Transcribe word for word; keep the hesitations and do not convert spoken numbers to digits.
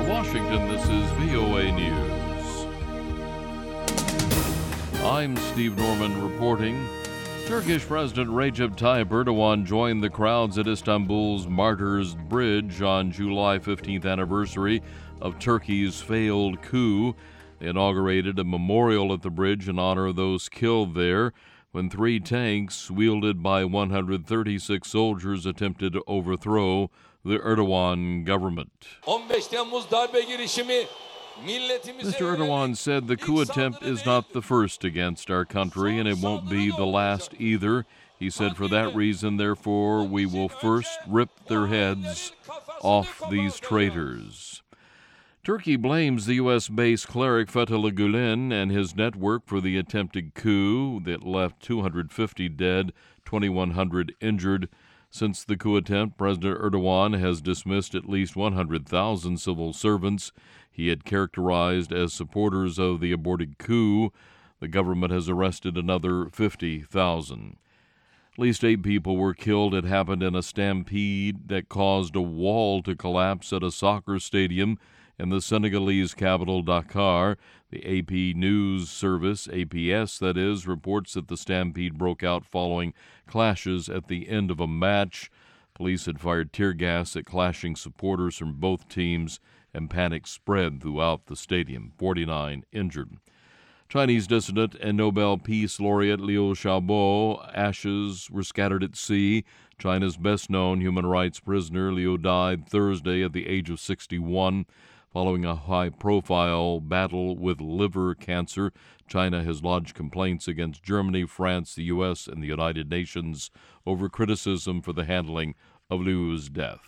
Washington, this is V O A News. I'm Steve Norman reporting. Turkish President Recep Tayyip Erdogan joined the crowds at Istanbul's Martyrs Bridge on July fifteenth anniversary of Turkey's failed coup. They inaugurated a memorial at the bridge in honor of those killed there when three tanks wielded by one hundred thirty-six soldiers attempted to overthrow the Erdogan government. Mister Erdogan said the coup attempt is not the first against our country, and it won't be the last either. He said, for that reason, therefore, we will first rip their heads off these traitors. Turkey blames the U S-based cleric Fethullah Gulen and his network for the attempted coup that left two hundred fifty dead, twenty-one hundred injured. Since the coup attempt, President Erdogan has dismissed at least one hundred thousand civil servants he had characterized as supporters of the aborted coup. The government has arrested another fifty thousand. At least eight people were killed. It happened in a stampede that caused a wall to collapse at a soccer stadium in the Senegalese capital, Dakar. The A P News Service, A P S that is, reports that the stampede broke out following clashes at the end of a match. Police had fired tear gas at clashing supporters from both teams, and panic spread throughout the stadium. forty-nine injured. Chinese dissident and Nobel Peace Laureate Liu Xiaobo ashes were scattered at sea. China's best-known human rights prisoner, Liu died Thursday at the age of sixty-one. Following a high-profile battle with liver cancer, China has lodged complaints against Germany, France, the U S, and the United Nations over criticism for the handling of Liu's death.